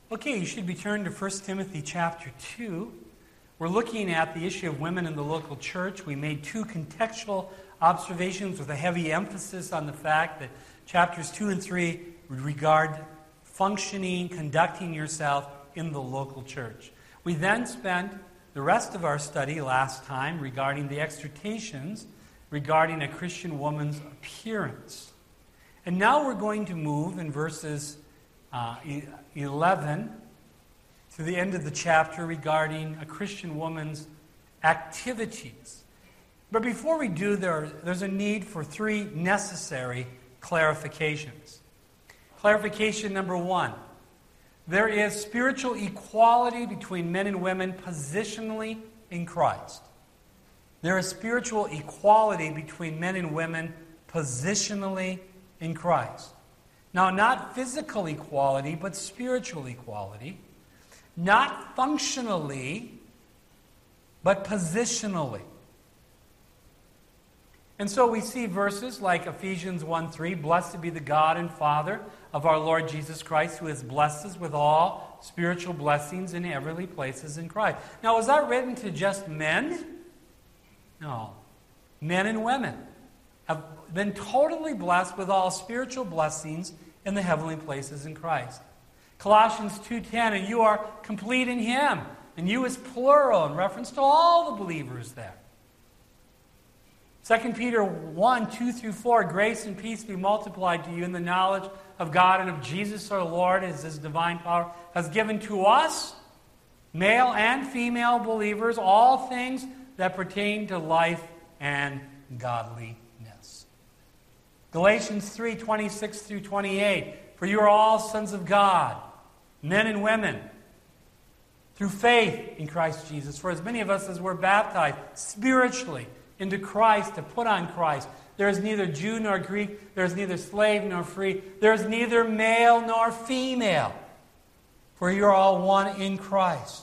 Okay, you should be turned to 1 Timothy chapter 2. We're looking at the issue of women in the local church. We made two contextual observations with a heavy emphasis on the fact that chapters 2 and 3 regard functioning, conducting yourself in the local church. We then spent the rest of our study last time regarding the exhortations regarding a Christian woman's appearance. And now we're going to move in verses 11 to the end of the chapter regarding a Christian woman's activities. But before we do, there's a need for three necessary clarifications. Clarification number one: there is spiritual equality between men and women positionally in Christ. There is spiritual equality between men and women positionally in Christ. Now, not physical equality, but spiritual equality. Not functionally, but positionally. And so we see verses like Ephesians 1:3, "Blessed be the God and Father of our Lord Jesus Christ, who has blessed us with all spiritual blessings in heavenly places in Christ." Now, was that written to just men? No. Men and women have been totally blessed with all spiritual blessings in the heavenly places in Christ. Colossians 2:10, "And you are complete in Him." And "you" is plural in reference to all the believers there. 2 Peter 1:2-4, "Grace and peace be multiplied to you in the knowledge of God and of Jesus our Lord, as His divine power has given to us, male and female believers, all things that pertain to life and godliness." Galatians 3:26-28, "For you are all sons of God, men and women, through faith in Christ Jesus. For as many of us as were baptized spiritually into Christ, to put on Christ. There is neither Jew nor Greek, there is neither slave nor free, there is neither male nor female, for you are all one in Christ."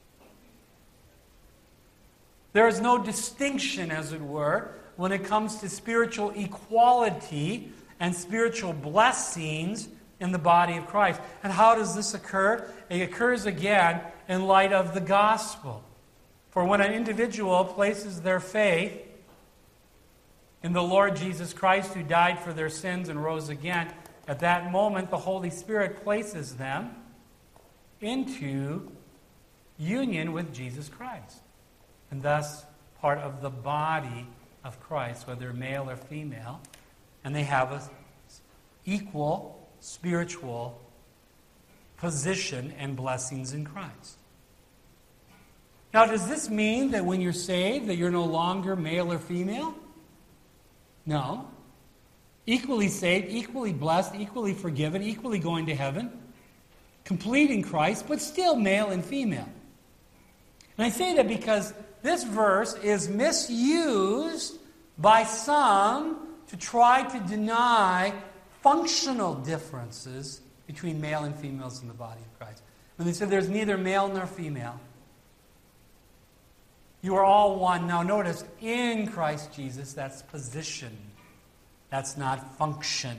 There is no distinction, as it were, when it comes to spiritual equality and spiritual blessings in the body of Christ. And how does this occur? It occurs again in light of the gospel. For when an individual places their faith in the Lord Jesus Christ, who died for their sins and rose again, at that moment the Holy Spirit places them into union with Jesus Christ, and thus part of the body of Christ, whether male or female, and they have an equal spiritual position and blessings in Christ. Now, does this mean that when you're saved that you're no longer male or female? No. Equally saved, equally blessed, equally forgiven, equally going to heaven, complete in Christ, but still male and female. And I say that because this verse is misused by some to try to deny functional differences between male and females in the body of Christ. When they say there's neither male nor female, you are all one. Now notice, in Christ Jesus, that's position. That's not function.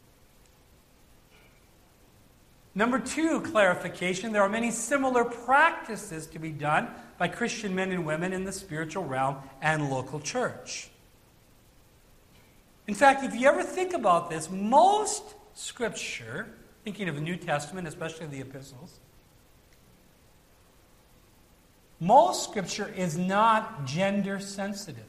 Number two, clarification. There are many similar practices to be done by Christian men and women in the spiritual realm and local church. In fact, if you ever think about this, most Scripture, thinking of the New Testament, especially the epistles, most Scripture is not gender sensitive.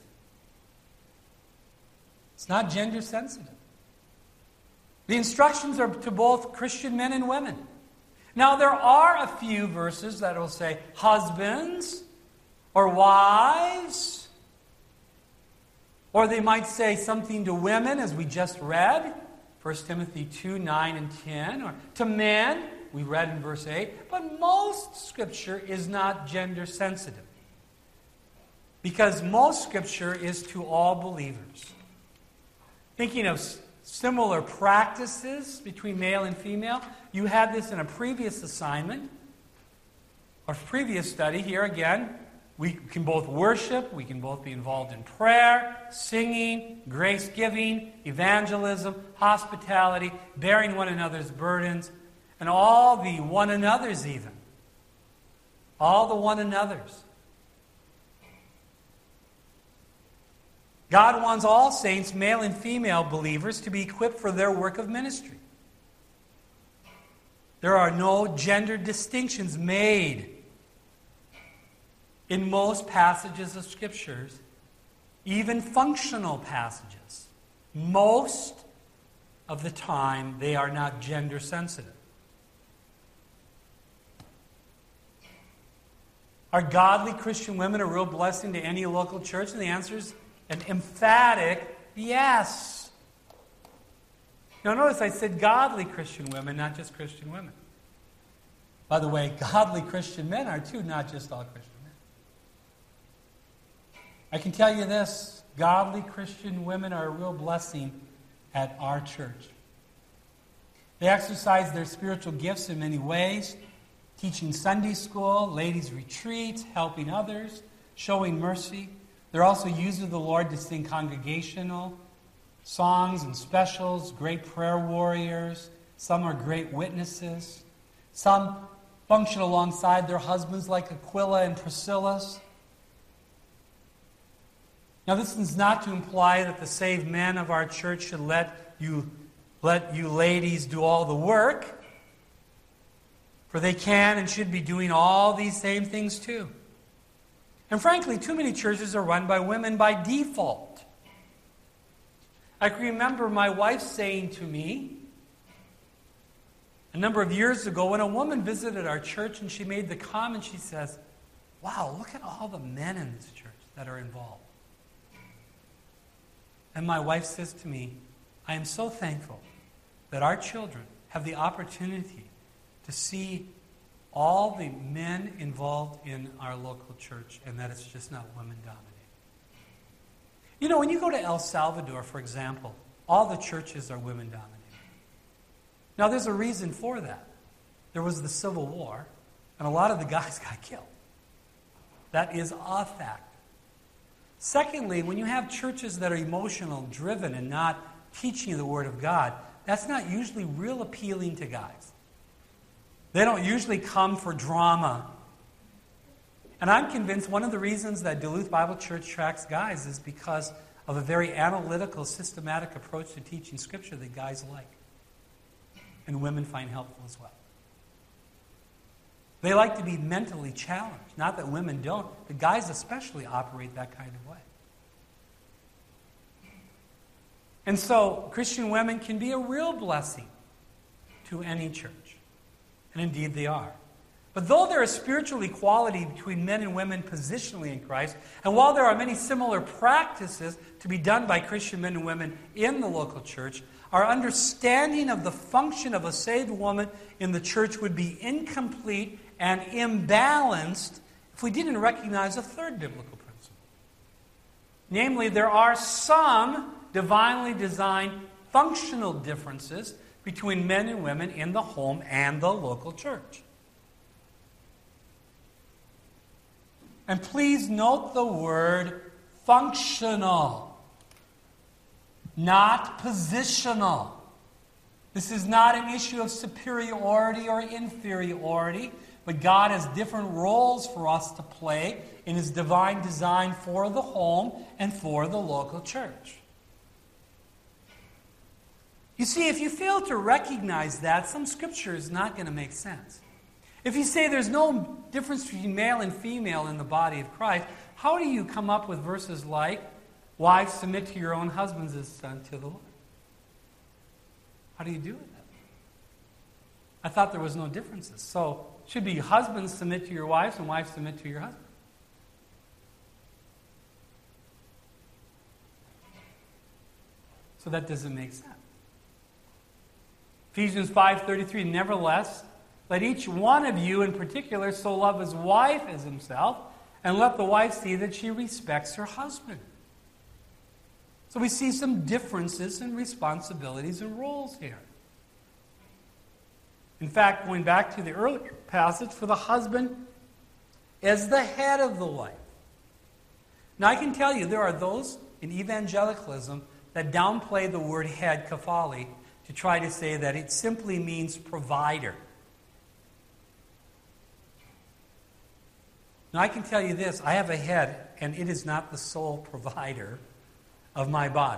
It's not gender sensitive. The instructions are to both Christian men and women. Now, there are a few verses that will say husbands or wives, or they might say something to women, as we just read, 1 Timothy 2:9 and 10, or to men, we read in verse 8. But most Scripture is not gender sensitive, because most Scripture is to all believers. Thinking of similar practices between male and female, you had this in a previous assignment, or previous study. Here again, we can both worship, we can both be involved in prayer, singing, grace-giving, evangelism, hospitality, bearing one another's burdens, And all the one another's even. All the one another's. God wants all saints, male and female believers, to be equipped for their work of ministry. There are no gender distinctions made in most passages of Scriptures, even functional passages. Most of the time, they are not gender sensitive. Are godly Christian women a real blessing to any local church? And the answer is an emphatic yes. Now notice I said godly Christian women, not just Christian women. By the way, godly Christian men are too, not just all Christian men. I can tell you this, godly Christian women are a real blessing at our church. They exercise their spiritual gifts in many ways, teaching Sunday school, ladies' retreats, helping others, showing mercy. They're also used of the Lord to sing congregational songs and specials, great prayer warriors. Some are great witnesses. Some function alongside their husbands like Aquila and Priscilla. Now, this is not to imply that the saved men of our church should let you ladies do all the work, for they can and should be doing all these same things too. And frankly, too many churches are run by women by default. I can remember my wife saying to me a number of years ago when a woman visited our church and she made the comment, she says, "Wow, look at all the men in this church that are involved." And my wife says to me, "I am so thankful that our children have the opportunity to see all the men involved in our local church and that it's just not women-dominated." You know, when you go to El Salvador, for example, all the churches are women-dominated. Now, there's a reason for that. There was the Civil War, and a lot of the guys got killed. That is a fact. Secondly, when you have churches that are emotional driven and not teaching the Word of God, that's not usually real appealing to guys. They don't usually come for drama. And I'm convinced one of the reasons that Duluth Bible Church tracks guys is because of a very analytical, systematic approach to teaching Scripture that guys like. And women find helpful as well. They like to be mentally challenged. Not that women don't, but guys especially operate that kind of way. And so, Christian women can be a real blessing to any church. And indeed they are. But though there is spiritual equality between men and women positionally in Christ, and while there are many similar practices to be done by Christian men and women in the local church, our understanding of the function of a saved woman in the church would be incomplete and imbalanced if we didn't recognize a third biblical principle. Namely, there are some divinely designed functional differences between men and women in the home and the local church. And please note the word functional, not positional. This is not an issue of superiority or inferiority, but God has different roles for us to play in His divine design for the home and for the local church. You see, if you fail to recognize that, some Scripture is not going to make sense. If you say there's no difference between male and female in the body of Christ, how do you come up with verses like, "Wives, submit to your own husbands as unto the Lord"? How do you do that? I thought there was no differences. So, it should be husbands submit to your wives and wives submit to your husbands. So that doesn't make sense. Ephesians 5:33, "Nevertheless, let each one of you in particular so love his wife as himself, and let the wife see that she respects her husband." So we see some differences in responsibilities and roles here. In fact, going back to the earlier passage, for the husband is the head of the wife. Now I can tell you, there are those in evangelicalism that downplay the word head, kaphali, to try to say that it simply means provider. Now, I can tell you this. I have a head, and it is not the sole provider of my body.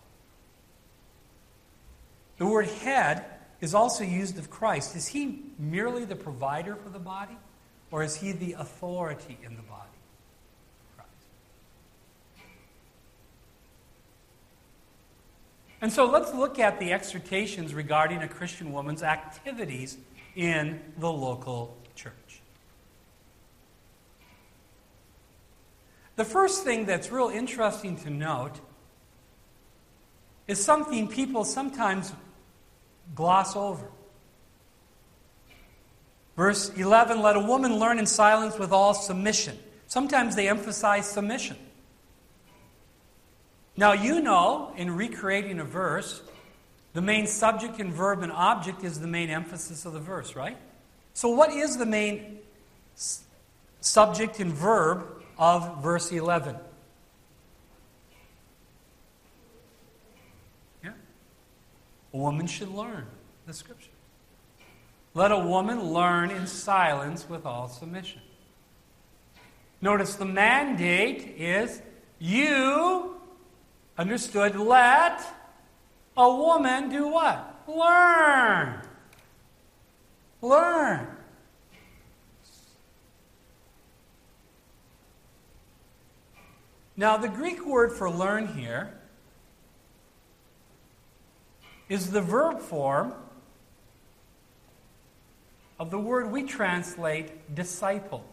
The word head is also used of Christ. Is he merely the provider for the body, or is he the authority in the body? Christ. And so let's look at the exhortations regarding a Christian woman's activities in the local church. The first thing that's real interesting to note is something people sometimes gloss over. Verse 11, let a woman learn in silence with all submission. Sometimes they emphasize submission. Now, you know, in recreating a verse, the main subject and verb and object is the main emphasis of the verse, right? So what is the main subject and verb of verse 11? Yeah. A woman should learn the Scripture. Let a woman learn in silence with all submission. Notice the mandate is you, understood, let a woman do what? Learn. Learn. Now, the Greek word for learn here is the verb form of the word we translate disciple.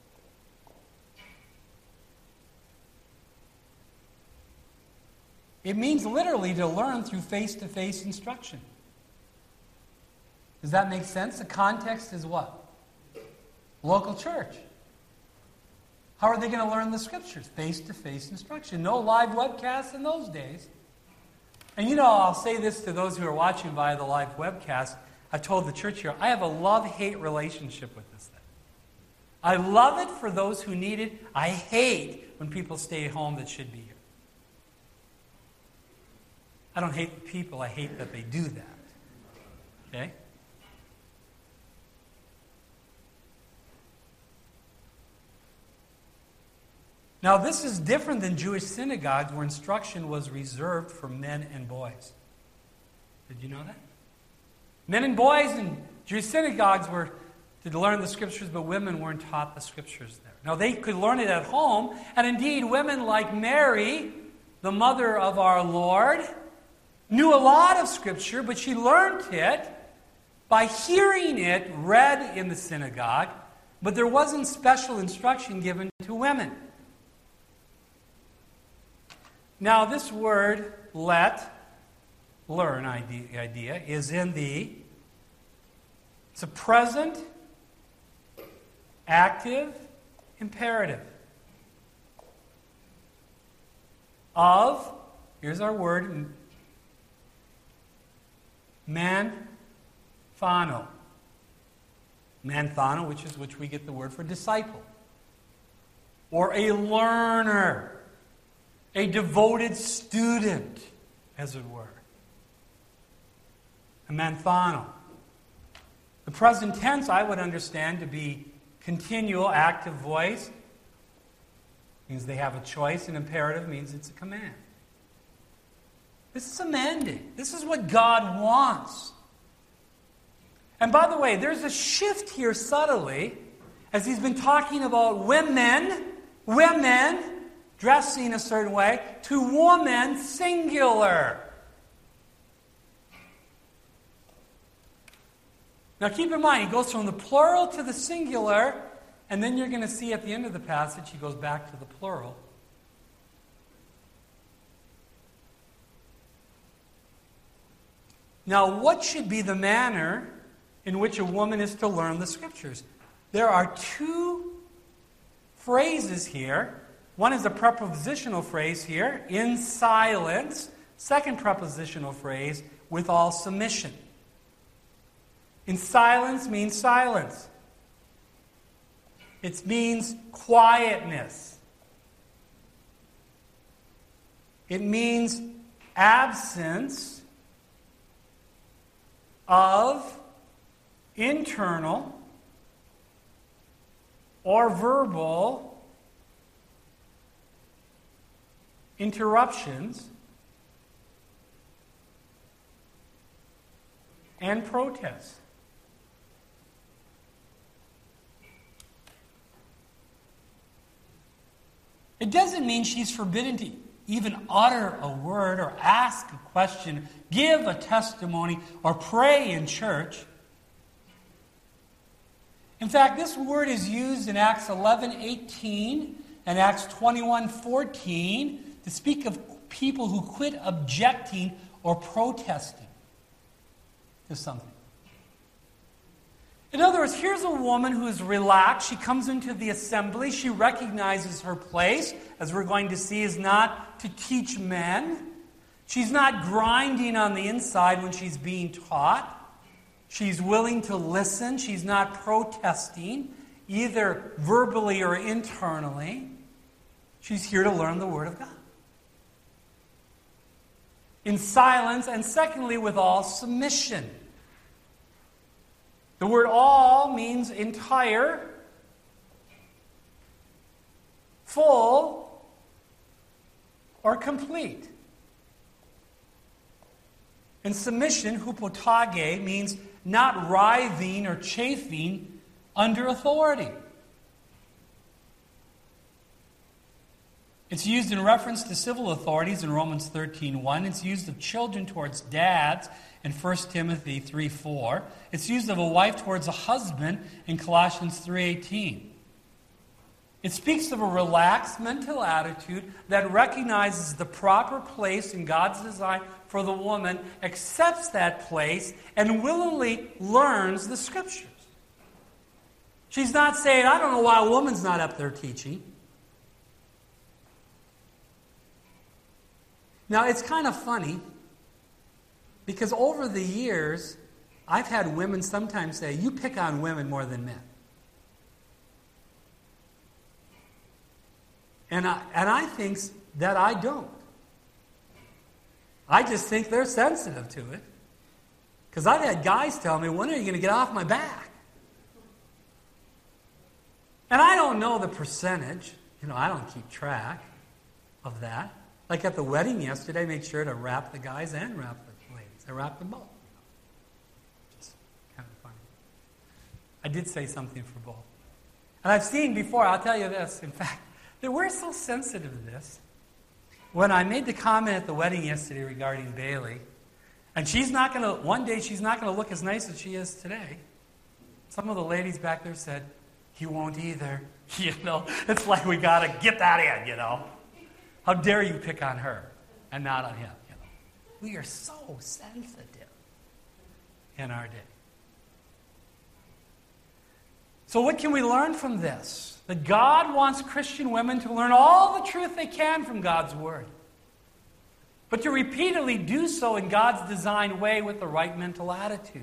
It means literally to learn through face-to-face instruction. Does that make sense? The context is what? Local church. How are they going to learn the Scriptures? Face-to-face instruction. No live webcasts in those days. And you know, I'll say this to those who are watching via the live webcast. I've told the church here, I have a love-hate relationship with this thing. I love it for those who need it. I hate when people stay home that should be here. I don't hate the people, I hate that they do that. Okay? Now, this is different than Jewish synagogues where instruction was reserved for men and boys. Did you know that? Men and boys in Jewish synagogues were to learn the Scriptures, but women weren't taught the Scriptures there. Now, they could learn it at home, and indeed, women like Mary, the mother of our Lord, knew a lot of Scripture, but she learned it by hearing it read in the synagogue, but there wasn't special instruction given to women. Now, this word, let, learn idea, is in it's a present, active, imperative of, here's our word, manthano. Manthano, which we get the word for disciple. Or a learner. A devoted student, as it were. A manthano. The present tense I would understand to be continual, active voice. Means they have a choice, and imperative means it's a command. This is a mandate. This is what God wants. And by the way, there's a shift here subtly, as he's been talking about women dressing a certain way, to woman singular. Now keep in mind, he goes from the plural to the singular, and then you're going to see at the end of the passage, he goes back to the plural. Now, what should be the manner in which a woman is to learn the Scriptures? There are two phrases here. One is a prepositional phrase here, in silence. Second prepositional phrase, with all submission. In silence means silence. It means quietness. It means absence of internal or verbal interruptions and protests. It doesn't mean she's forbidden to even utter a word or ask a question, give a testimony, or pray in church. In fact, this word is used in Acts 11:18 and Acts 21:14 to speak of people who quit objecting or protesting to something. In other words, here's a woman who is relaxed. She comes into the assembly. She recognizes her place, as we're going to see, is not to teach men. She's not grinding on the inside when she's being taught. She's willing to listen. She's not protesting, either verbally or internally. She's here to learn the Word of God. In silence, and secondly, with all submission. The word all means entire, full, or complete. And submission, hupotage, means not writhing or chafing under authority. It's used in reference to civil authorities in Romans 13:1. It's used of children towards dads in 1 Timothy 3:4. It's used of a wife towards a husband in Colossians 3:18. It speaks of a relaxed mental attitude that recognizes the proper place in God's design for the woman, accepts that place, and willingly learns the Scriptures. She's not saying, I don't know why a woman's not up there teaching. Now, it's kind of funny, because over the years, I've had women sometimes say, you pick on women more than men. And I think that I don't. I just think they're sensitive to it. Because I've had guys tell me, when are you going to get off my back? And I don't know the percentage. I don't keep track of that. Like at the wedding yesterday, I made sure to wrap the guys and wrap the ladies. I wrapped them both. Just kind of funny. I did say something for both. And I've seen before, I'll tell you this, in fact, that we're so sensitive to this. When I made the comment at the wedding yesterday regarding Bailey, and one day she's not going to look as nice as she is today. Some of the ladies back there said, he won't either. It's like we got to get that in, How dare you pick on her and not on him? We are so sensitive in our day. So what can we learn from this? That God wants Christian women to learn all the truth they can from God's Word, but to repeatedly do so in God's designed way with the right mental attitude.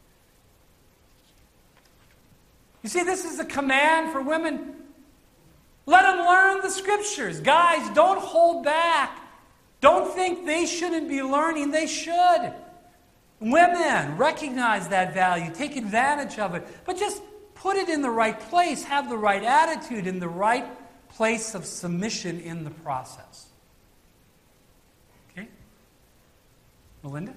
You see, this is a command for women. Let them learn the Scriptures. Guys, don't hold back. Don't think they shouldn't be learning. They should. Women, recognize that value. Take advantage of it. But just put it in the right place. Have the right attitude in the right place of submission in the process. Okay? Melinda?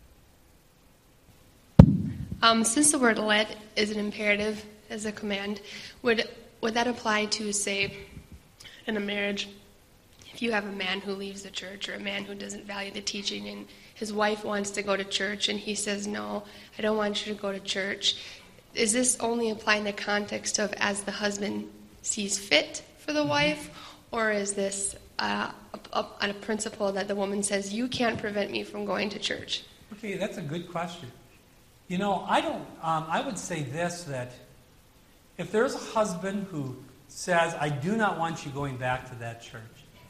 Since the word let is an imperative as a command, would that apply to, say, in a marriage, if you have a man who leaves the church or a man who doesn't value the teaching and his wife wants to go to church and he says, no, I don't want you to go to church. Is this only applying in the context of as the husband sees fit for the wife, or is this on a principle that the woman says, you can't prevent me from going to church? Okay, that's a good question. I would say this, that if there's a husband who says, I do not want you going back to that church,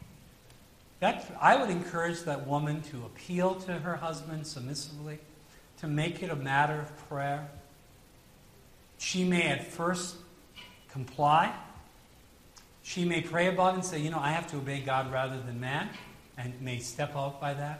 I would encourage that woman to appeal to her husband submissively, to make it a matter of prayer. She may at first comply. She may pray about it and say, I have to obey God rather than man, and may step out by that.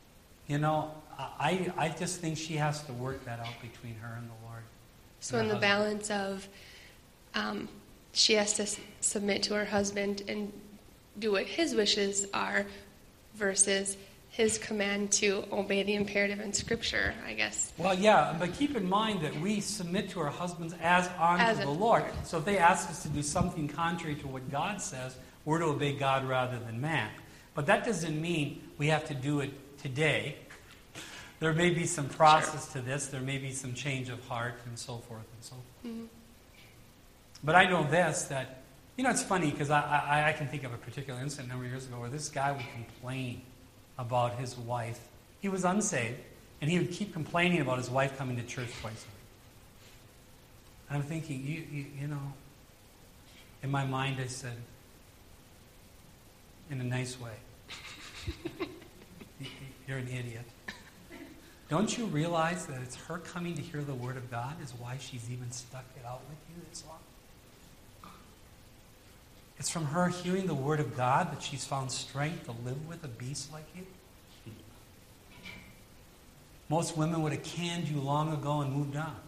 I just think she has to work that out between her and the Lord. So in the balance of she has to submit to her husband and do what his wishes are versus his command to obey the imperative in Scripture, I guess. Well, yeah, but keep in mind that we submit to our husbands as unto the Lord. So if they ask us to do something contrary to what God says, we're to obey God rather than man. But that doesn't mean we have to do it today. There may be some process to this. There may be some change of heart and so forth and so forth. Mm-hmm. But I know this, that, it's funny because I can think of a particular incident a number of years ago where this guy would complain about his wife. He was unsaved, and he would keep complaining about his wife coming to church twice a week. And I'm thinking, you know, in my mind I said, in a nice way, you're an idiot. Don't you realize that it's her coming to hear the Word of God is why she's even stuck it out with you this long? It's from her hearing the Word of God that she's found strength to live with a beast like you. Most women would have canned you long ago and moved on.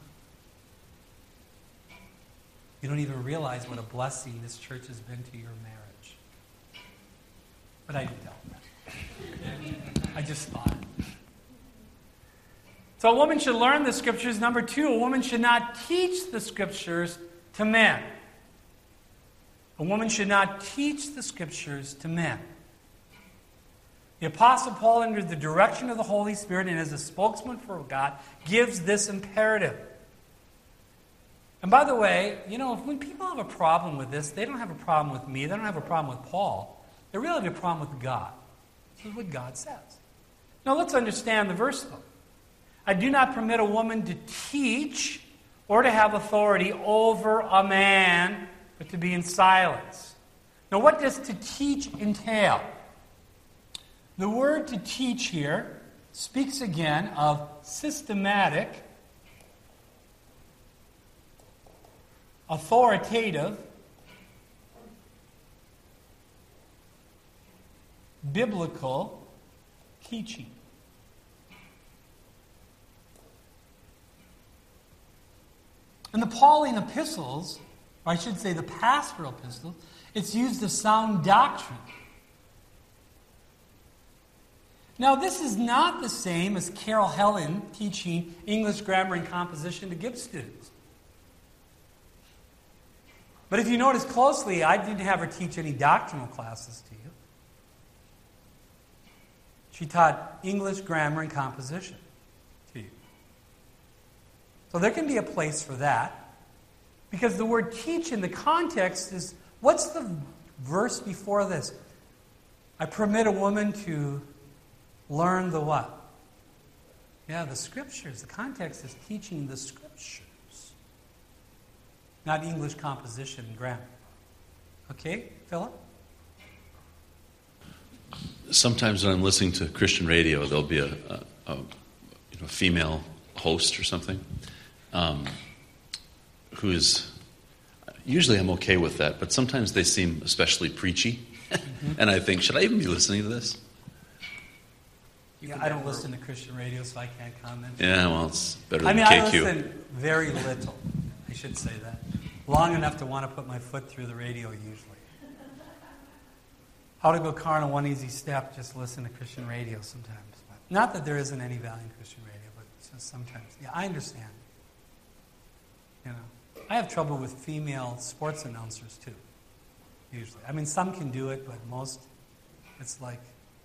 You don't even realize what a blessing this church has been to your marriage. But I didn't tell that. I just thought it. So a woman should learn the Scriptures. Number 2, a woman should not teach the Scriptures to men. A woman should not teach the Scriptures to men. The Apostle Paul, under the direction of the Holy Spirit and as a spokesman for God, gives this imperative. And by the way, when people have a problem with this, they don't have a problem with me, they don't have a problem with Paul. They really have a problem with God. This is what God says. Now let's understand the verse, though. I do not permit a woman to teach or to have authority over a man, but to be in silence. Now, what does to teach entail? The word to teach here speaks again of systematic, authoritative, biblical teaching. In the Pauline epistles, or I should say the pastoral epistles, it's used of sound doctrine. Now, this is not the same as Carol Helen teaching English grammar and composition to Gibbs students. But if you notice closely, I didn't have her teach any doctrinal classes to you. She taught English grammar and composition to you. So there can be a place for that. Because the word teach in the context is, what's the verse before this? I permit a woman to learn the what? Yeah, the Scriptures. The context is teaching the Scriptures. Not English composition and grammar. Okay, Philip? Sometimes when I'm listening to Christian radio, there'll be a female host or something who is, usually I'm okay with that, but sometimes they seem especially preachy. Mm-hmm. And I think, should I even be listening to this? Yeah, I don't listen to Christian radio, so I can't comment. Yeah, well, it's better than KQ. I listen very little. I should say that. Long enough to want to put my foot through the radio, usually. How to go carnal, one easy step, just listen to Christian radio sometimes. But not that there isn't any value in Christian radio, but just sometimes. Yeah, I understand. I have trouble with female sports announcers, too, usually. I mean, some can do it, but most, it's like,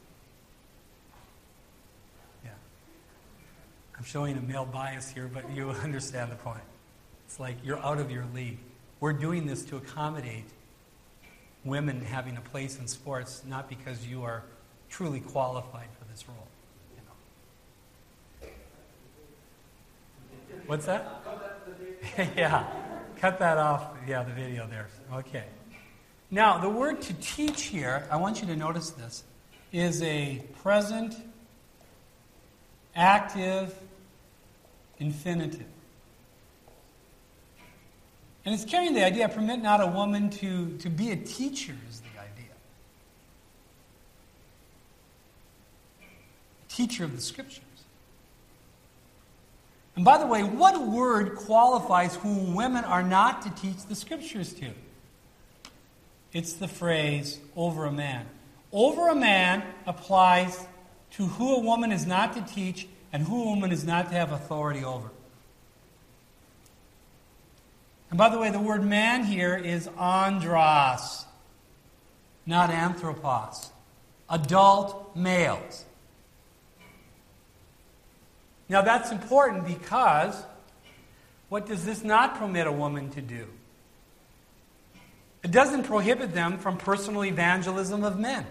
yeah. I'm showing a male bias here, but you understand the point. It's like you're out of your league. We're doing this to accommodate women having a place in sports, not because you are truly qualified for this role. What's that? Yeah. Cut that off. Yeah, the video there. Okay. Now, the word to teach here, I want you to notice this, is a present, active, infinitive. And it's carrying the idea, permit not a woman to be a teacher is the idea. A teacher of the Scriptures. And by the way, what word qualifies whom women are not to teach the Scriptures to? it's the phrase over a man. Over a man applies to who a woman is not to teach and who a woman is not to have authority over. And by the way, the word man here is andros, not anthropos. Adult males. Now that's important because what does this not permit a woman to do? It doesn't prohibit them from personal evangelism of men.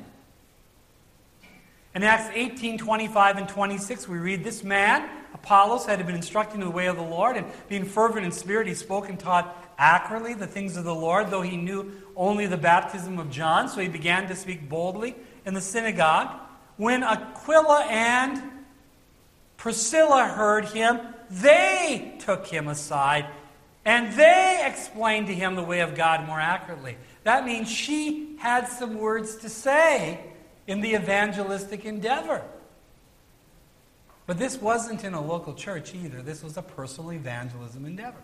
In Acts 18, 25 and 26, we read, "This man, Apollos, had been instructing in the way of the Lord, and being fervent in spirit, he spoke and taught accurately the things of the Lord, though he knew only the baptism of John. So he began to speak boldly in the synagogue. When Aquila and Priscilla heard him, they took him aside, and they explained to him the way of God more accurately." That means she had some words to say in the evangelistic endeavor. But this wasn't in a local church either. This was a personal evangelism endeavor.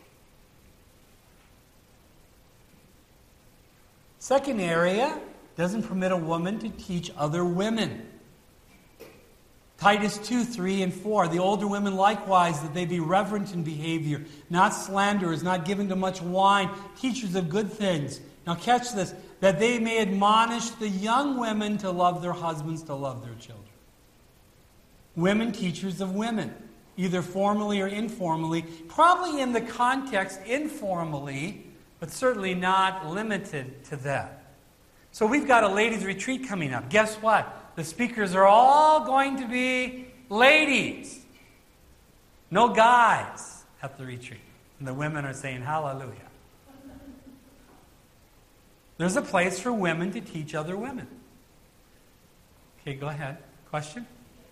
Second area, doesn't permit a woman to teach other women. Titus 2, 3 and 4, "The older women likewise, that they be reverent in behavior, not slanderers, not given to much wine, teachers of good things." Now catch this, "that they may admonish the young women to love their husbands, to love their children." Women teachers of women, either formally or informally, probably in the context informally, but certainly not limited to that. So we've got a ladies' retreat coming up. Guess what? The speakers are all going to be ladies. No guys at the retreat. And the women are saying hallelujah. There's a place for women to teach other women. Okay, go ahead. Question?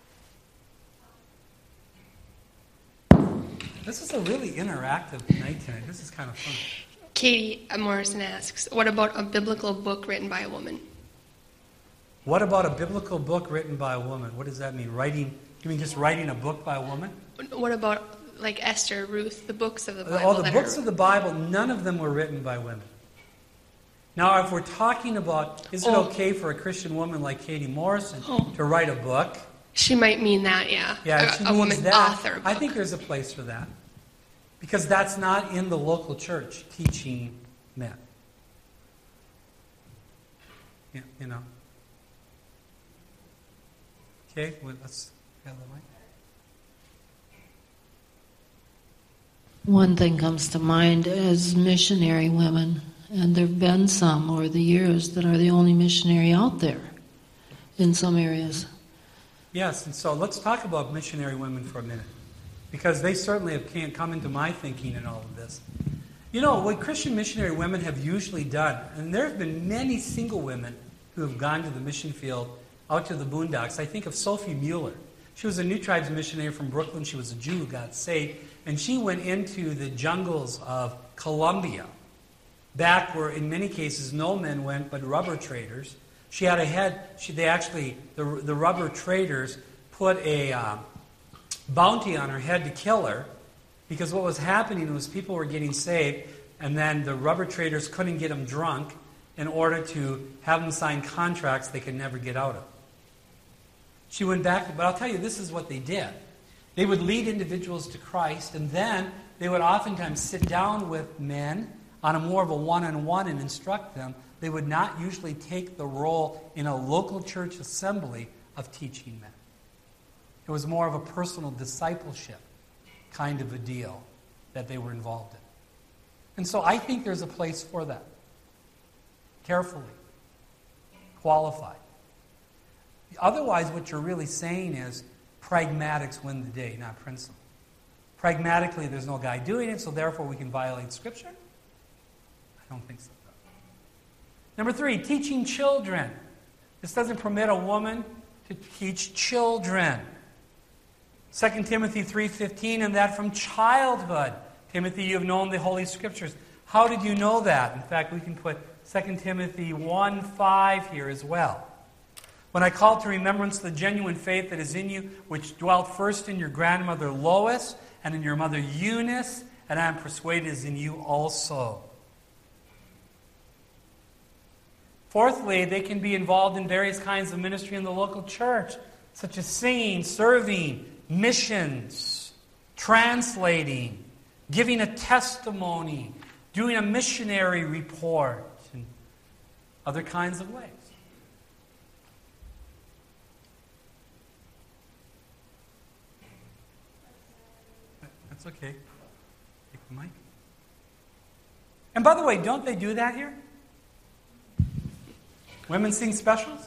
This is a really interactive night tonight. This is kind of fun. Katie Morrison asks, what about a biblical book written by a woman? What about a biblical book written by a woman? What does that mean? Writing? You mean just writing a book by a woman? What about like Esther, Ruth, the books of the Bible? All the books of the Bible, none of them were written by women. Now, if we're talking about, is it okay for a Christian woman like Katie Morrison to write a book? She might mean that, yeah. Yeah, if she a means woman that, author book. I think there's a place for that. Because that's not in the local church teaching men. Yeah, you know. Okay, well, let's have the mic. One thing comes to mind as missionary women, and there have been some over the years that are the only missionary out there in some areas. Yes, and so let's talk about missionary women for a minute. Because they certainly can't come into my thinking in all of this. You know, what Christian missionary women have usually done, and there have been many single women who have gone to the mission field out to the boondocks. I think of Sophie Mueller. She was a New Tribes missionary from Brooklyn. She was a Jew who got saved. And she went into the jungles of Colombia, back where in many cases no men went but rubber traders. She had a head, the rubber traders put a bounty on her head to kill her, because what was happening was people were getting saved, and then the rubber traders couldn't get them drunk in order to have them sign contracts they could never get out of. She went back, but I'll tell you, this is what they did. They would lead individuals to Christ, and then they would oftentimes sit down with men on a more of a one-on-one and instruct them. They would not usually take the role in a local church assembly of teaching men. It was more of a personal discipleship kind of a deal that they were involved in. And so I think there's a place for that. Carefully. Qualified. Otherwise, what you're really saying is pragmatics win the day, not principle. Pragmatically, there's no guy doing it, so therefore we can violate Scripture? I don't think so. Number 3, teaching children. This doesn't permit a woman to teach children. 2 Timothy 3:15, and that from childhood, Timothy, you have known the Holy Scriptures. How did you know that? In fact, we can put 2 Timothy 1:5 here as well. When I call to remembrance the genuine faith that is in you, which dwelt first in your grandmother Lois and in your mother Eunice, and I am persuaded is in you also. Fourthly, they can be involved in various kinds of ministry in the local church, such as singing, serving, missions, translating, giving a testimony, doing a missionary report, and other kinds of ways. That's okay. Take the mic. And by the way, don't they do that here? Women sing specials?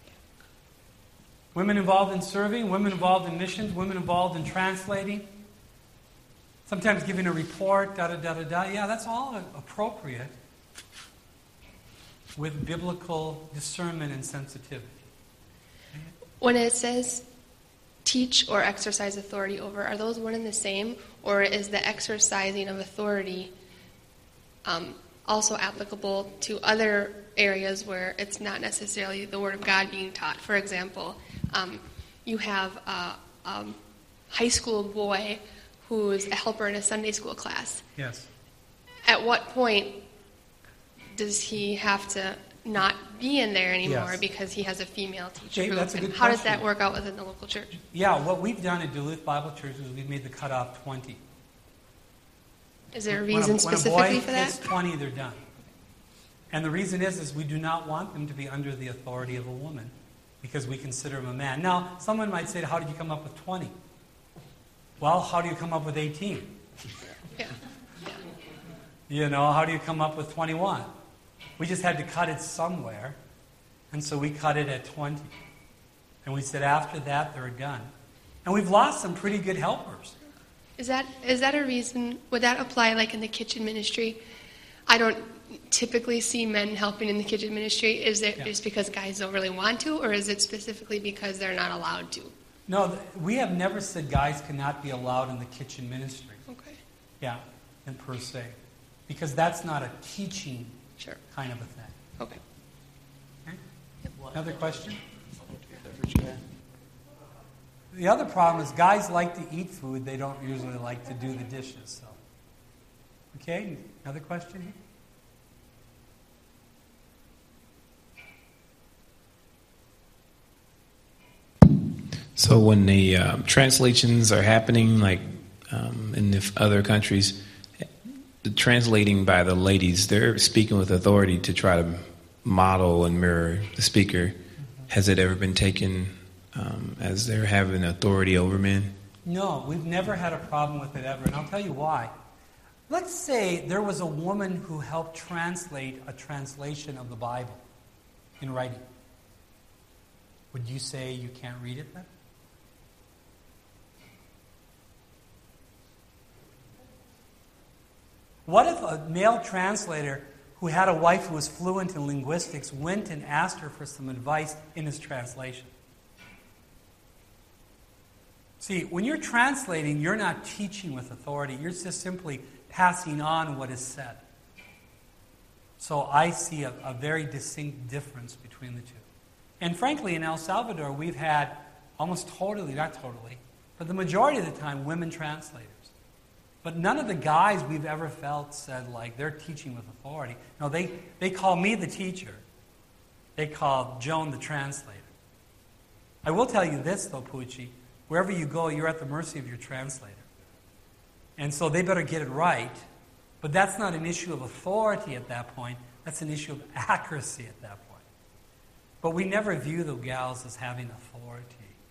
Women involved in serving, women involved in missions, women involved in translating, sometimes giving a report, da-da-da-da-da. Yeah, that's all appropriate with biblical discernment and sensitivity. When it says teach or exercise authority over, are those one and the same? Or is the exercising of authority also applicable to other areas where it's not necessarily the Word of God being taught? For example, you have a high school boy who's a helper in a Sunday school class. Yes. At what point does he have to not be in there anymore Yes. because he has a female teacher? Okay, that's a good how does question. that work out within the local church? Yeah, what we've done at Duluth Bible Church is we've made the cutoff 20. Is there a reason specifically when a boy for that? hits 20, they're done. And the reason is we do not want them to be under the authority of a woman because we consider him a man. Now, someone might say, how did you come up with 20? Well, how do you come up with 18? Yeah. You know, how do you come up with 21? We just had to cut it somewhere, and so we cut it at 20. And we said after that, they're done. And we've lost some pretty good helpers. Is that a reason? Would that apply like in the kitchen ministry? I don't typically see men helping in the kitchen ministry. Is it just because guys don't really want to, or is it specifically because they're not allowed to? No, we have never said guys cannot be allowed in the kitchen ministry. Okay. Yeah, and per se. Because that's not a teaching Sure. kind of a thing. Okay. Okay? Another question? The other problem is guys like to eat food. They don't usually like to do the dishes. So, okay, another question? So when the translations are happening, like in the other countries, the translating by the ladies, they're speaking with authority to try to model and mirror the speaker. Has it ever been taken as they're having authority over men? No, we've never had a problem with it ever, and I'll tell you why. Let's say there was a woman who helped translate a translation of the Bible in writing. Would you say you can't read it then? What if a male translator who had a wife who was fluent in linguistics went and asked her for some advice in his translation? See, when you're translating, you're not teaching with authority. You're just simply passing on what is said. So I see a very distinct difference between the two. And frankly, in El Salvador, we've had almost totally, not totally, but the majority of the time, women translators. But none of the guys we've ever felt said, like, they're teaching with authority. No, they call me the teacher. They call Joan the translator. I will tell you this, though, Pucci. Wherever you go, you're at the mercy of your translator. And so they better get it right. But that's not an issue of authority at that point. That's an issue of accuracy at that point. But we never view the gals as having authority.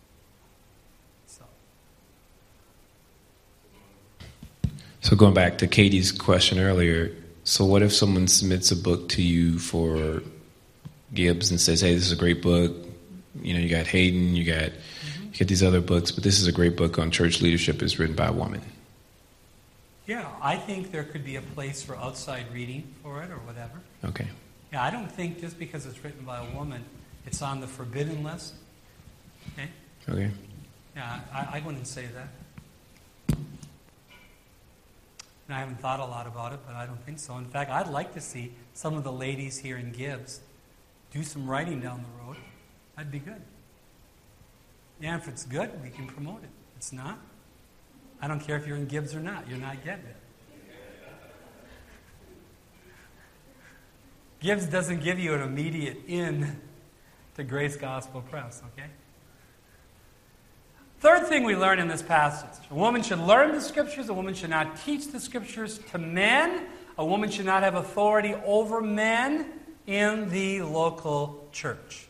So going back to Katie's question earlier, so what if someone submits a book to you for Gibbs and says, hey, this is a great book. You know, you got Hayden, you got these other books, but this is a great book on church leadership. It's written by a woman. Yeah, I think there could be a place for outside reading for it or whatever. Okay. Yeah, I don't think just because it's written by a woman, it's on the forbidden list. Okay? Okay. Yeah, I wouldn't say that. And I haven't thought a lot about it, but I don't think so. In fact, I'd like to see some of the ladies here in Gibbs do some writing down the road. That'd be good. Yeah, if it's good, we can promote it. If it's not, I don't care if you're in Gibbs or not. You're not getting it. Gibbs doesn't give you an immediate in to Grace Gospel Press, okay? Third thing we learn in this passage. A woman should learn the Scriptures. A woman should not teach the Scriptures to men. A woman should not have authority over men in the local church.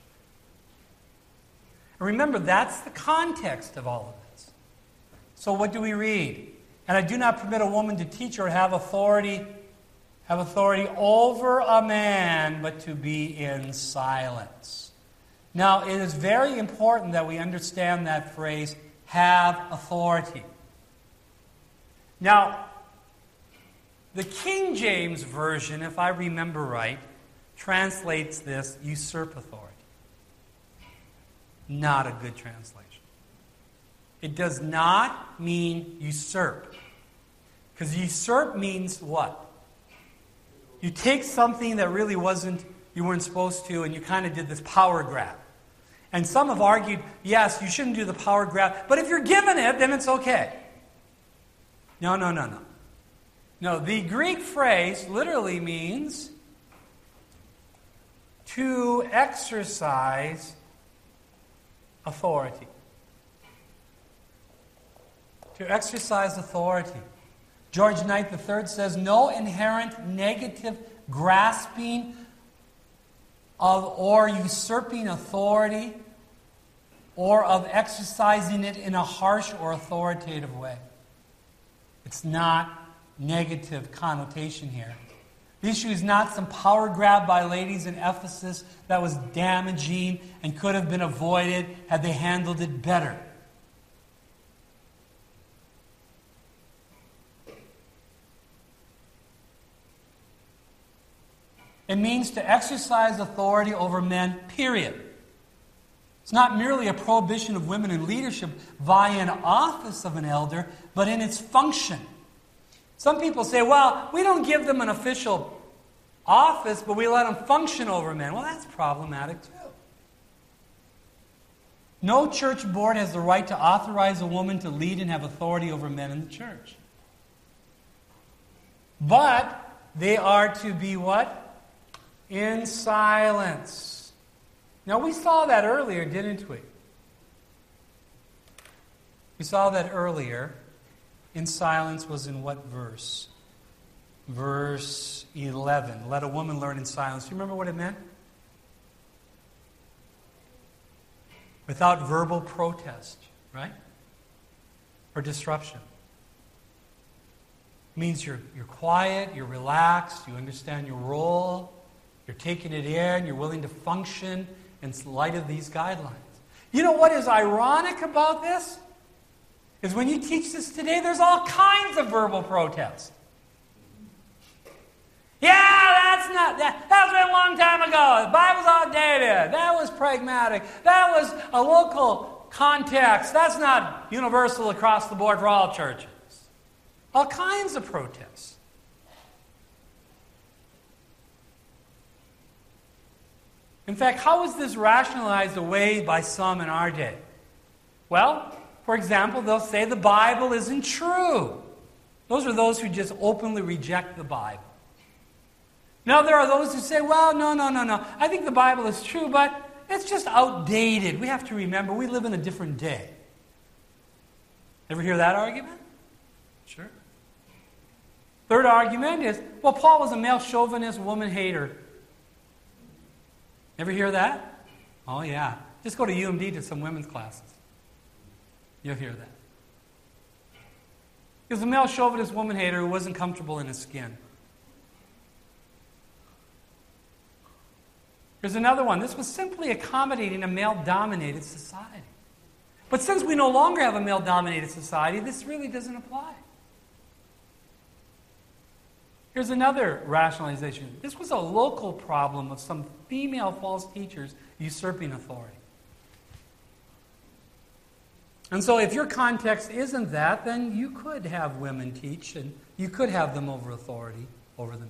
And remember, that's the context of all of this. So what do we read? And I do not permit a woman to teach or have authority over a man, but to be in silence. Now, it is very important that we understand that phrase, have authority. Now, the King James Version, if I remember right, translates this usurp authority. Not a good translation. It does not mean usurp. Because usurp means what? You take something that really you weren't supposed to, and you kind of did this power grab. And some have argued, yes, you shouldn't do the power grab, but if you're given it, then it's okay. No. No, the Greek phrase literally means to exercise authority. To exercise authority. George Knight III says, no inherent negative grasping of or usurping authority or of exercising it in a harsh or authoritative way. It's not negative connotation here. The issue is not some power grab by ladies in Ephesus that was damaging and could have been avoided had they handled it better. It means to exercise authority over men, period. It's not merely a prohibition of women in leadership via an office of an elder, but in its function. Some people say, well, we don't give them an official office, but we let them function over men. Well, that's problematic too. No church board has the right to authorize a woman to lead and have authority over men in the church. But they are to be what? In silence. Now, we saw that earlier, didn't we? We saw that earlier. In silence was in what verse? Verse 11. Let a woman learn in silence. Do you remember what it meant? Without verbal protest, right? Or disruption. It means you're quiet, you're relaxed, you understand your role, you're taking it in, you're willing to function in light of these guidelines. You know what is ironic about this? Is when you teach this today, there's all kinds of verbal protest. Yeah, that was a long time ago. The Bible's outdated. That was pragmatic. That was a local context. That's not universal across the board for all churches. All kinds of protests. In fact, how is this rationalized away by some in our day? Well, for example, they'll say the Bible isn't true. Those are those who just openly reject the Bible. Now, there are those who say, well, no. I think the Bible is true, but it's just outdated. We have to remember we live in a different day. Ever hear that argument? Sure. Third argument is, well, Paul was a male chauvinist, woman hater. Ever hear that? Oh, yeah. Just go to UMD to some women's classes. You'll hear that. He was a male chauvinist, woman hater who wasn't comfortable in his skin. Here's another one. This was simply accommodating a male-dominated society. But since we no longer have a male-dominated society, this really doesn't apply. Here's another rationalization. This was a local problem of some female false teachers usurping authority. And so if your context isn't that, then you could have women teach and you could have them over authority over the men.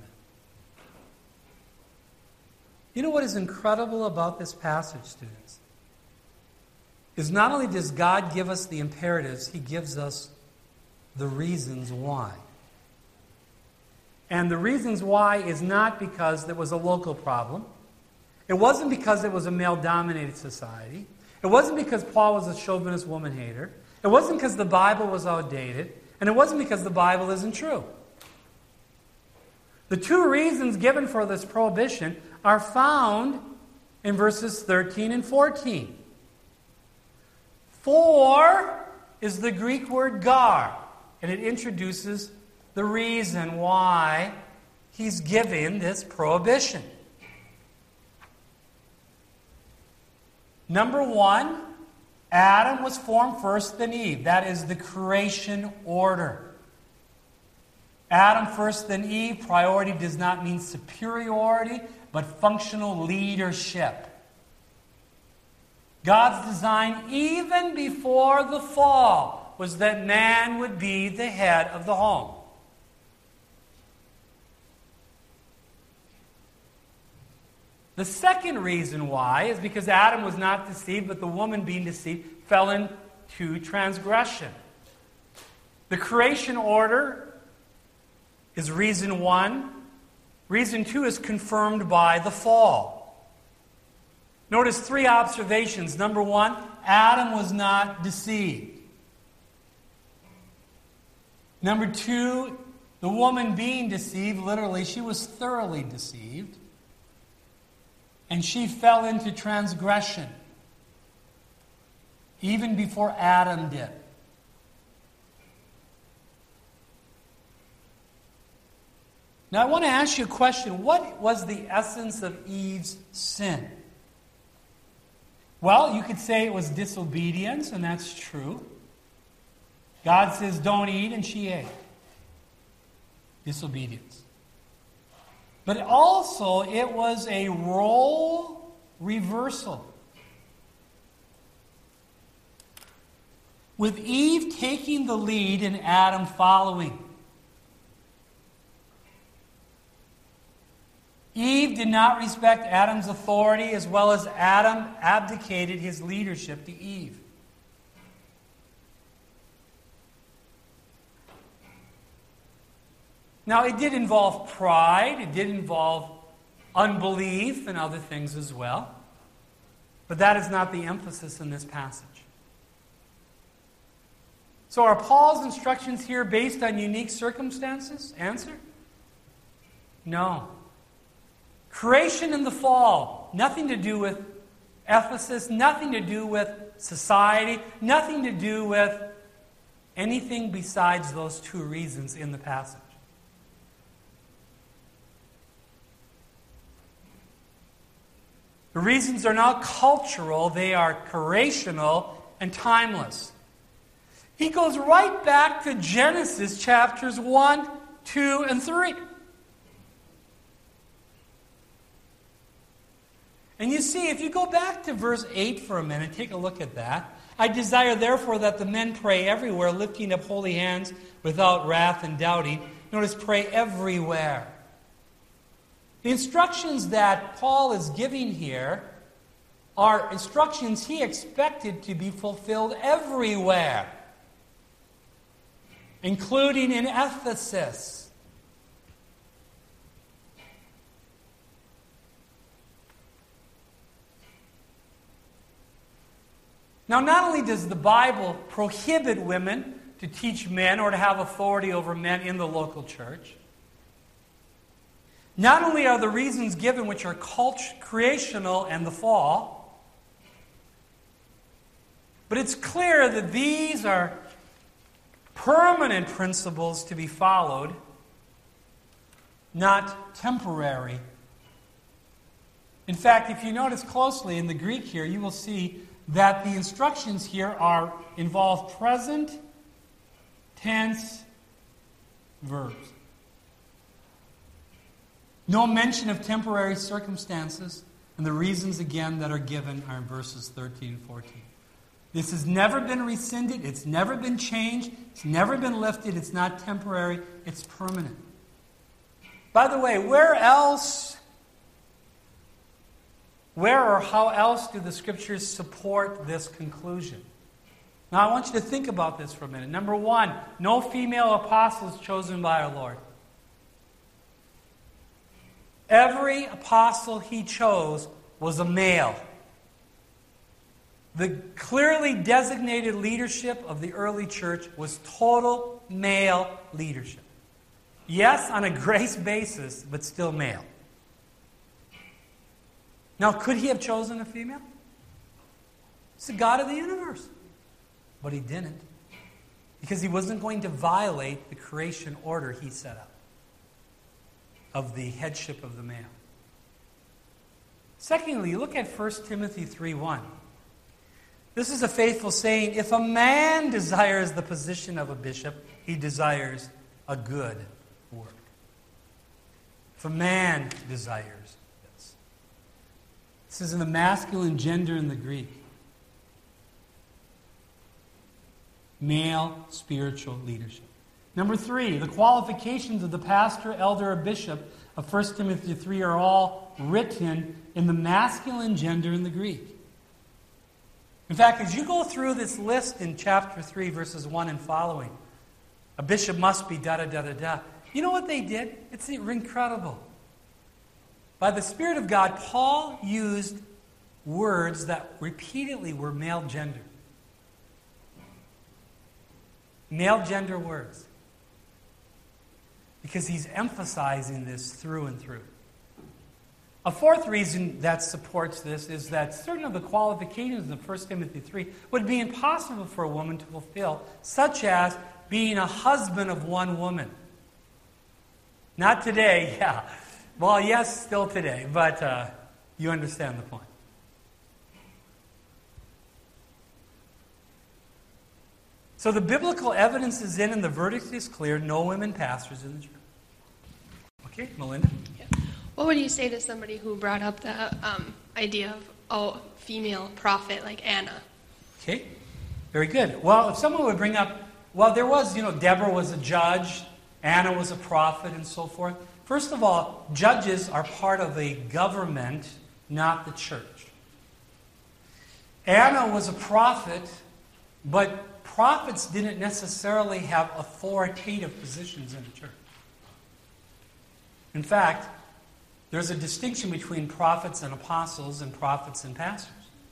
You know what is incredible about this passage, students? Is not only does God give us the imperatives, He gives us the reasons why. And the reasons why is not because there was a local problem. It wasn't because it was a male-dominated society. It wasn't because Paul was a chauvinist woman-hater. It wasn't because the Bible was outdated. And it wasn't because the Bible isn't true. The two reasons given for this prohibition are found in verses 13 and 14. For is the Greek word gar, and it introduces the reason why he's giving this prohibition. Number one, Adam was formed first, then Eve. That is the creation order. Adam first, then Eve. Priority does not mean superiority, but functional leadership. God's design, even before the fall, was that man would be the head of the home. The second reason why is because Adam was not deceived, but the woman being deceived fell into transgression. The creation order is reason one. Reason two is confirmed by the fall. Notice three observations. Number one, Adam was not deceived. Number two, the woman being deceived, literally, she was thoroughly deceived. And she fell into transgression even before Adam did. Now I want to ask you a question. What was the essence of Eve's sin? Well, you could say it was disobedience, and that's true. God says, don't eat, and she ate. Disobedience. But also, it was a role reversal. With Eve taking the lead and Adam following. Eve did not respect Adam's authority, as well as Adam abdicated his leadership to Eve. Now, it did involve pride, it did involve unbelief and other things as well. But that is not the emphasis in this passage. So are Paul's instructions here based on unique circumstances? Answer? No. Creation and the fall, nothing to do with Ephesus, nothing to do with society, nothing to do with anything besides those two reasons in the passage. The reasons are not cultural, they are creational and timeless. He goes right back to Genesis chapters 1, 2, and 3. And you see, if you go back to verse 8 for a minute, take a look at that. I desire therefore that the men pray everywhere, lifting up holy hands without wrath and doubting. Notice, pray everywhere. The instructions that Paul is giving here are instructions he expected to be fulfilled everywhere, including in Ephesus. Now, not only does the Bible prohibit women to teach men or to have authority over men in the local church, not only are the reasons given which are creational and the fall, but it's clear that these are permanent principles to be followed, not temporary. In fact, if you notice closely in the Greek here, you will see that the instructions here involve present tense verbs. No mention of temporary circumstances, and the reasons again that are given are in verses 13 and 14. This has never been rescinded, it's never been changed, it's never been lifted, it's not temporary, it's permanent. By the way, where or how else do the Scriptures support this conclusion? Now I want you to think about this for a minute. Number one, no female apostles chosen by our Lord. Every apostle he chose was a male. The clearly designated leadership of the early church was total male leadership. Yes, on a grace basis, but still male. Now, could he have chosen a female? He's the God of the universe. But he didn't. Because he wasn't going to violate the creation order he set up of the headship of the male. Secondly, look at 1 Timothy 3:1. This is a faithful saying, if a man desires the position of a bishop, he desires a good work. If a man desires this. This is in the masculine gender in the Greek. Male spiritual leadership. Number 3, the qualifications of the pastor, elder, or bishop of 1 Timothy 3 are all written in the masculine gender in the Greek. In fact, as you go through this list in chapter 3, verses 1 and following, a bishop must be da-da-da-da-da. You know what they did? It's incredible. By the Spirit of God, Paul used words that repeatedly were male gender. Male gender words. Because he's emphasizing this through and through. A fourth reason that supports this is that certain of the qualifications of 1 Timothy 3 would be impossible for a woman to fulfill, such as being a husband of one woman. Not today, yeah. Well, yes, still today, but you understand the point. So the biblical evidence is in and the verdict is clear. No women pastors in the church. Okay, Melinda? Yeah. What would you say to somebody who brought up the idea of a female prophet like Anna? Okay, very good. Well, if someone would bring up, well, there was, Deborah was a judge, Anna was a prophet, and so forth. First of all, judges are part of a government, not the church. Anna was a prophet, but prophets didn't necessarily have authoritative positions in the church. In fact, there's a distinction between prophets and apostles and prophets and pastors.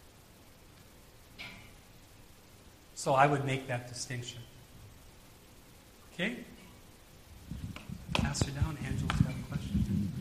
So I would make that distinction. Okay? Pass her down. Angela's got a question.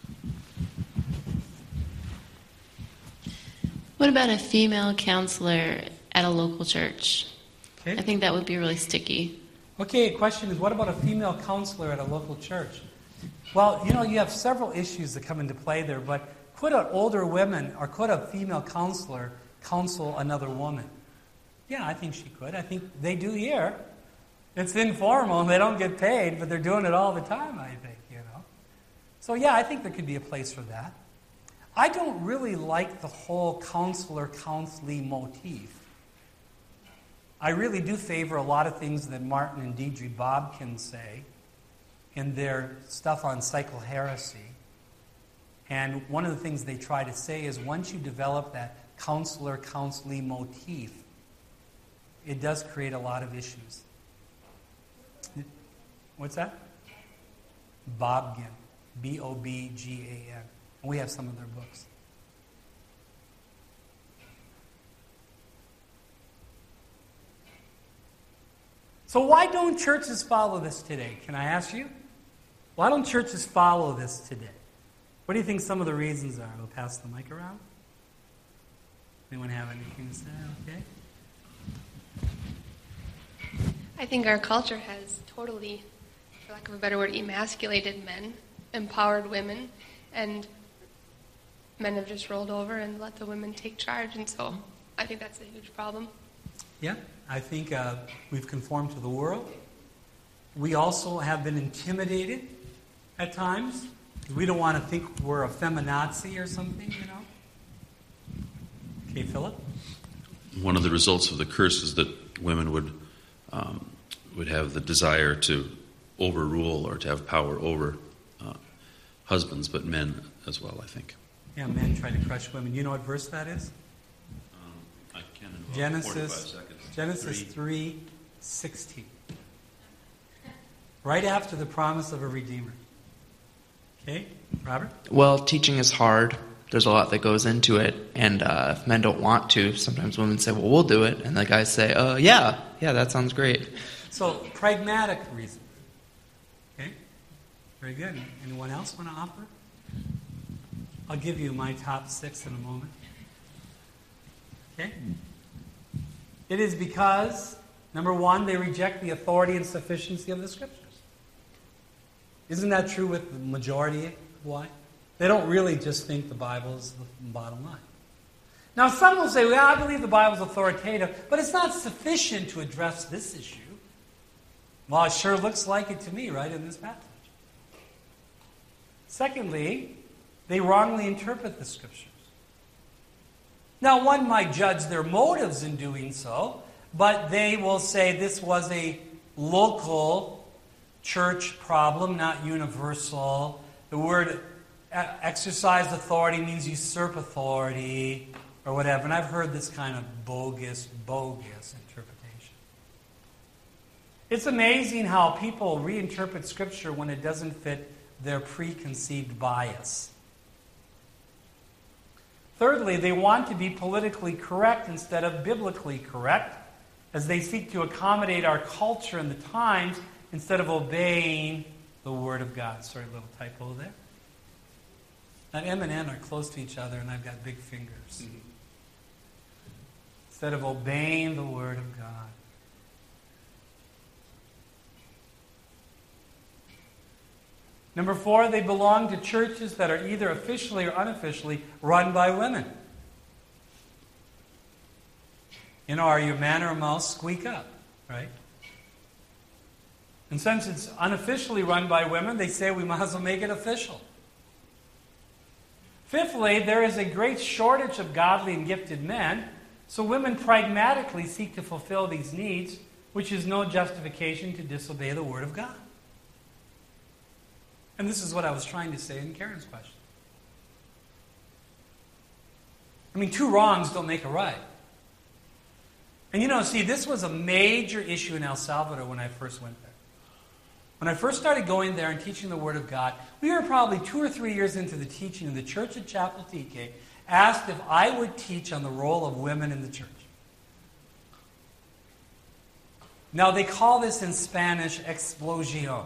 What about a female counselor at a local church? Okay. I think that would be really sticky. Okay, question is, what about a female counselor at a local church? Well, you have several issues that come into play there, but could an older woman or could a female counselor counsel another woman? Yeah, I think she could. I think they do here. It's informal and they don't get paid, but they're doing it all the time, I think, So yeah, I think there could be a place for that. I don't really like the whole counselor-counselee motif. I really do favor a lot of things that Martin and Deidre Bobkin say in their stuff on psychoheresy. And one of the things they try to say is once you develop that counselor-counselee motif, it does create a lot of issues. What's that? Bobgin. B-O-B-G-A-N. And we have some of their books. So why don't churches follow this today? Can I ask you? Why don't churches follow this today? What do you think some of the reasons are? We'll pass the mic around. Anyone have anything to say? Okay. I think our culture has totally, for lack of a better word, emasculated men, empowered women, and men have just rolled over and let the women take charge, and so I think that's a huge problem. Yeah, I think we've conformed to the world. We also have been intimidated at times. We don't want to think we're a feminazi or something, Okay, Philip? One of the results of the curse is that women would have the desire to overrule or to have power over husbands, but men as well, I think. Yeah, men try to crush women. You know what verse that is? I can in about 45 Genesis seconds. 3:16. Right after the promise of a Redeemer. Okay, Robert? Well, teaching is hard. There's a lot that goes into it, and if men don't want to, sometimes women say, well, we'll do it, and the guys say, yeah, that sounds great. So, pragmatic reasons. Okay, very good. Anyone else want to offer? I'll give you my top 6 in a moment. Okay? It is because, number 1, they reject the authority and sufficiency of the Scriptures. Isn't that true with the majority? Why? They don't really just think the Bible is the bottom line. Now, some will say, well, I believe the Bible is authoritative, but it's not sufficient to address this issue. Well, it sure looks like it to me, right, in this passage. Secondly, they wrongly interpret the Scriptures. Now, one might judge their motives in doing so, but they will say this was a local church problem, not universal. The word exercise authority means usurp authority, or whatever. And I've heard this kind of bogus interpretation. It's amazing how people reinterpret Scripture when it doesn't fit their preconceived bias. Thirdly, they want to be politically correct instead of biblically correct, as they seek to accommodate our culture and the times instead of obeying the Word of God. Sorry, a little typo there. Now, M and N are close to each other, and I've got big fingers. Instead of obeying the Word of God. Number 4, they belong to churches that are either officially or unofficially run by women. You know, are you a man or a mouse? Squeak up, right? And since it's unofficially run by women, they say we might as well make it official. Fifthly, there is a great shortage of godly and gifted men, so women pragmatically seek to fulfill these needs, which is no justification to disobey the Word of God. And this is what I was trying to say in Karen's question. I mean, 2 wrongs don't make a right. And see, this was a major issue in El Salvador when I first went there. When I first started going there and teaching the Word of God, we were probably 2 or 3 years into the teaching, and the church at Chapultepec asked if I would teach on the role of women in the church. Now, they call this in Spanish explosion.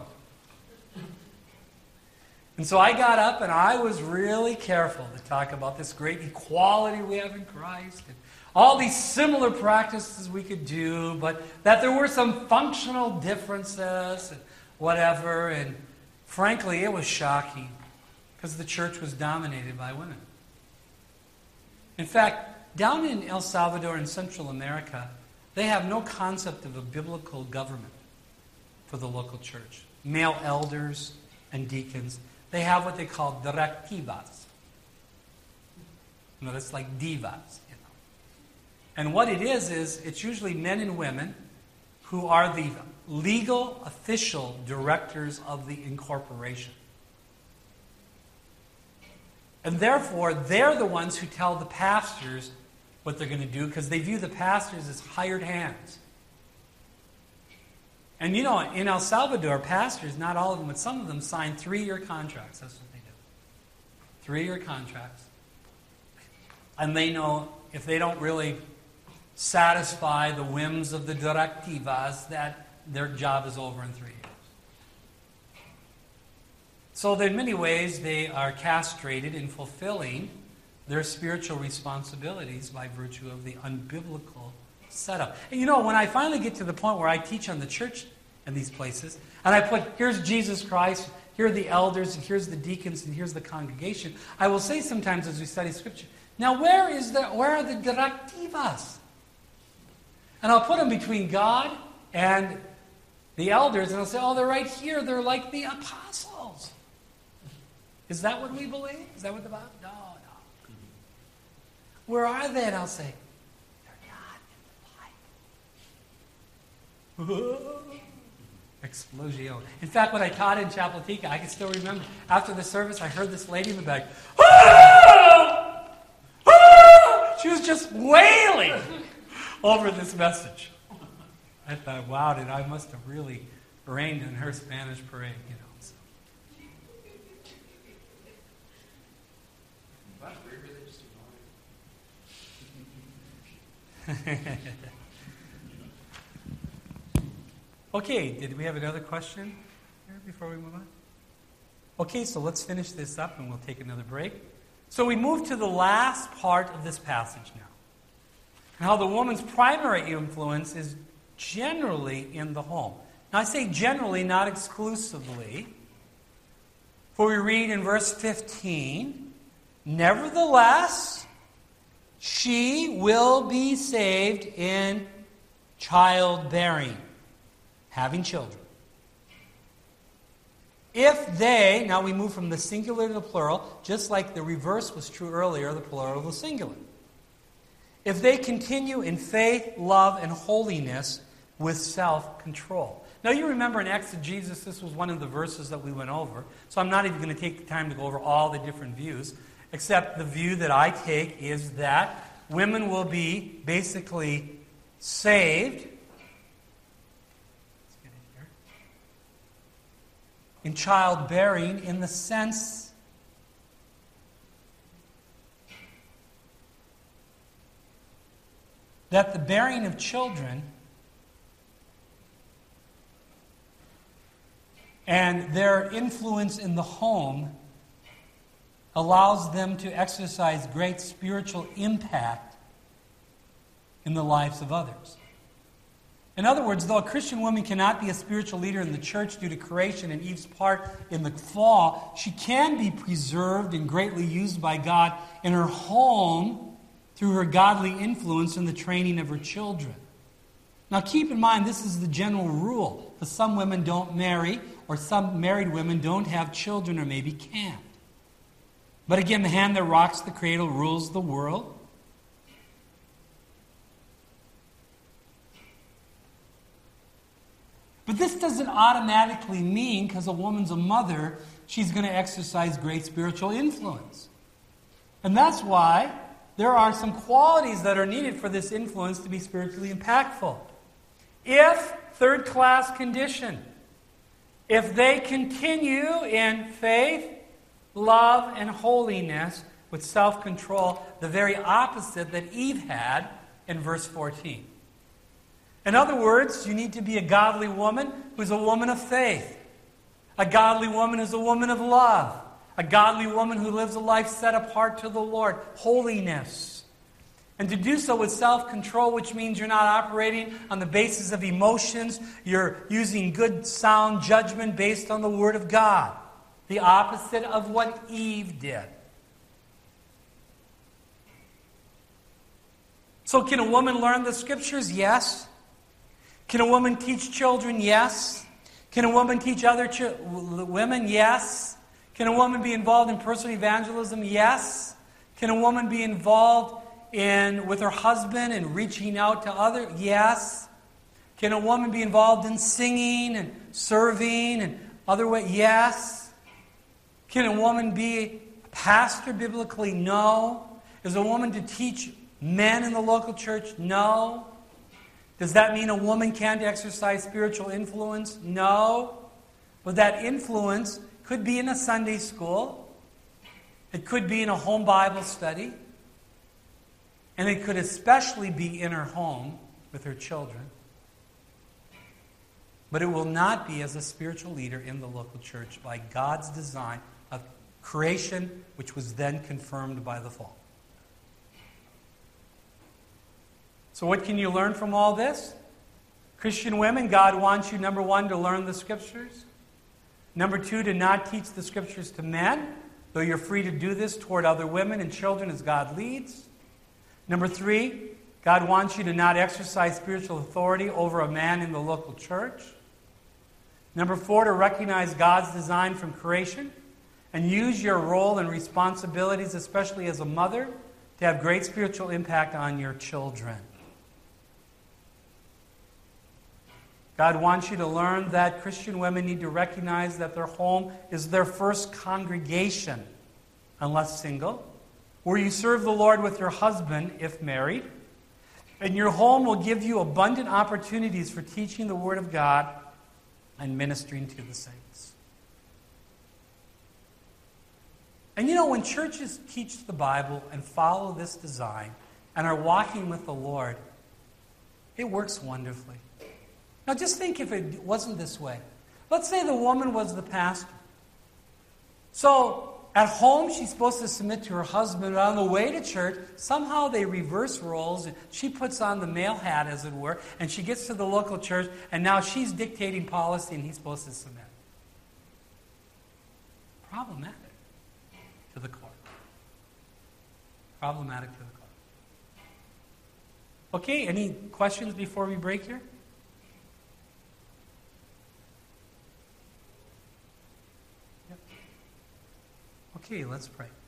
And so I got up and I was really careful to talk about this great equality we have in Christ and all these similar practices we could do, but that there were some functional differences and whatever. And frankly, it was shocking because the church was dominated by women. In fact, down in El Salvador in Central America, they have no concept of a biblical government for the local church. Male elders and deacons. They have what they call directivas. That's like divas. And what it is it's usually men and women who are the legal official directors of the incorporation. And therefore, they're the ones who tell the pastors what they're going to do because they view the pastors as hired hands. And in El Salvador, pastors, not all of them, but some of them sign 3-year contracts. That's what they do. 3-year contracts. And they know if they don't really satisfy the whims of the directivas, that their job is over in 3 years. So in many ways, they are castrated in fulfilling their spiritual responsibilities by virtue of the unbiblical setup. And when I finally get to the point where I teach on the church in these places, and I put, here's Jesus Christ, here are the elders, and here's the deacons, and here's the congregation, I will say sometimes as we study Scripture, now where are the directivas? And I'll put them between God and the elders, and I'll say, they're right here, they're like the apostles. Is that what we believe? Is that what the Bible? No. Where are they? And I'll say, explosion. In fact, when I taught in Chapultepec, I can still remember, after the service, I heard this lady in the back, she was just wailing over this message. I thought, wow, I must have really rained in her Spanish parade, So. Okay, did we have another question here before we move on? Okay, so let's finish this up and we'll take another break. So we move to the last part of this passage now. And how the woman's primary influence is generally in the home. Now I say generally, not exclusively. For we read in verse 15, nevertheless, she will be saved in childbearing, having children. If they, now we move from the singular to the plural, just like the reverse was true earlier, the plural to the singular. If they continue in faith, love, and holiness with self-control. Now you remember in exegesis, this was one of the verses that we went over, so I'm not even going to take the time to go over all the different views, except the view that I take is that women will be basically saved in childbearing in the sense that the bearing of children and their influence in the home allows them to exercise great spiritual impact in the lives of others. In other words, though a Christian woman cannot be a spiritual leader in the church due to creation and Eve's part in the fall, she can be preserved and greatly used by God in her home through her godly influence in the training of her children. Now keep in mind, this is the general rule, because some women don't marry, or some married women don't have children, or maybe can't. But again, the hand that rocks the cradle rules the world. But this doesn't automatically mean, because a woman's a mother, she's going to exercise great spiritual influence. And that's why there are some qualities that are needed for this influence to be spiritually impactful. If, third class condition, if they continue in faith, love, and holiness with self-control, the very opposite that Eve had in verse 14. In other words, you need to be a godly woman who's a woman of faith. A godly woman who's a woman of love. A godly woman who lives a life set apart to the Lord. Holiness. And to do so with self-control, which means you're not operating on the basis of emotions. You're using good, sound judgment based on the Word of God. The opposite of what Eve did. So can a woman learn the Scriptures? Yes. Can a woman teach children? Yes. Can a woman teach other women? Yes. Can a woman be involved in personal evangelism? Yes. Can a woman be involved with her husband and reaching out to others? Yes. Can a woman be involved in singing and serving and other ways? Yes. Can a woman be a pastor biblically? No. Is a woman to teach men in the local church? No. Does that mean a woman can't exercise spiritual influence? No. But that influence could be in a Sunday school. It could be in a home Bible study. And it could especially be in her home with her children. But it will not be as a spiritual leader in the local church by God's design of creation, which was then confirmed by the fall. So what can you learn from all this? Christian women, God wants you, number one, to learn the Scriptures. Number two, to not teach the Scriptures to men, though you're free to do this toward other women and children as God leads. Number three, God wants you to not exercise spiritual authority over a man in the local church. Number four, to recognize God's design from creation and use your role and responsibilities, especially as a mother, to have great spiritual impact on your children. God wants you to learn that Christian women need to recognize that their home is their first congregation, unless single, where you serve the Lord with your husband, if married. And your home will give you abundant opportunities for teaching the Word of God and ministering to the saints. And you know, when churches teach the Bible and follow this design and are walking with the Lord, It works wonderfully. Now just think if it wasn't this way. Let's say the woman was the pastor. So at home, she's supposed to submit to her husband. On the way to church, somehow they reverse roles. She puts on the male hat, as it were, and she gets to the local church, and now she's dictating policy, and he's supposed to submit. Problematic to the core. Problematic to the core. Okay, any questions before we break here? Yep. Okay, let's pray.